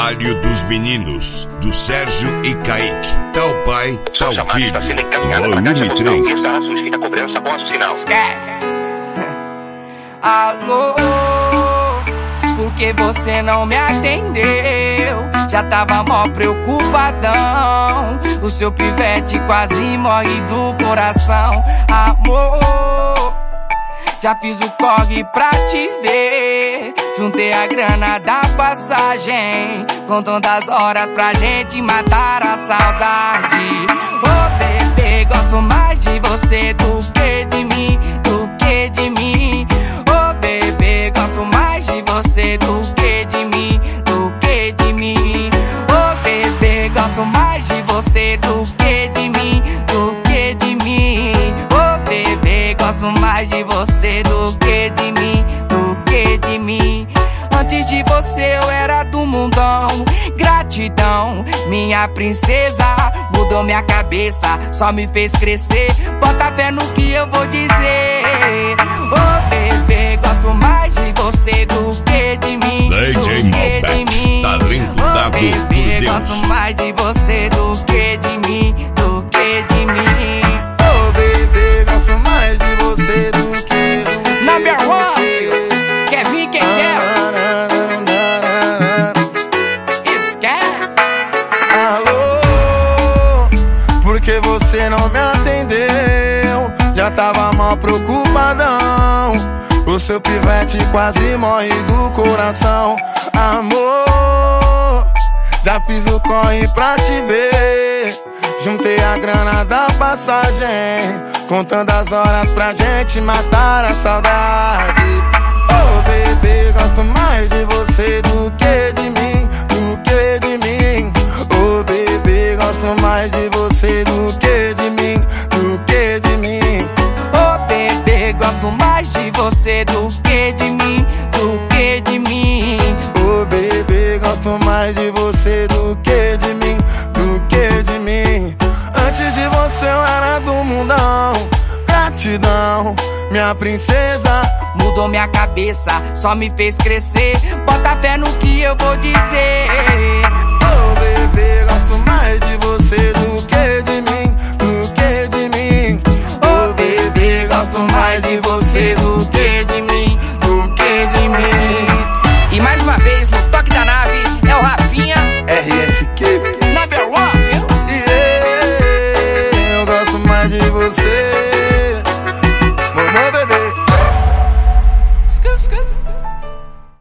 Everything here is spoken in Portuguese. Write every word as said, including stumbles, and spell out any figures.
Trabalho dos meninos, do Sérgio e Kaique. Tal pai, tal filho. Volume três. Esquece. Alô, por que você não me atendeu? Já tava mó preocupadão. O seu pivete quase morre do coração. Amor, já fiz o corre pra te ver. Juntei a grana da passagem, contando as horas pra gente matar a saudade. Ô oh, bebê, gosto mais de você do que de mim, do que de mim. Ô oh, bebê, gosto mais de você do que de mim, do que de mim. Ô oh, bebê, gosto mais de você do que de mim, do que de mim. Ô oh, bebê, gosto mais de você do que de mim, do que de mim. Antes de você eu era do mundão. Gratidão, minha princesa. Mudou minha cabeça, só me fez crescer. Bota fé no que eu vou dizer. Ô oh, bebê, gosto mais de você do que de mim, D J do que de mim. Talento dado oh, bebê, por Deus. gosto mais de você do que de mim, do que de mim. Ô oh, bebê, gosto mais de você do que do que Number one, quer vir quem quer? Porque você não me atendeu, já tava mal preocupadão. O seu pivete quase morre do coração. Amor, já fiz o corre pra te ver. Juntei a grana da passagem, contando as horas pra gente matar a saudade. Oh bebê, gosto mais de você do que de mim, do que de mim. Oh bebê, gosto mais de você do que de mim, do que de mim. Oh bebê, gosto mais de você do que de mim, do que de mim. Oh bebê, gosto mais de você do que de mim, do que de mim. Antes de você eu era do mundão. Gratidão, minha princesa. Mudou minha cabeça, só me fez crescer. Bota fé no que eu vou dizer. Oh bebê, gosto mais de você do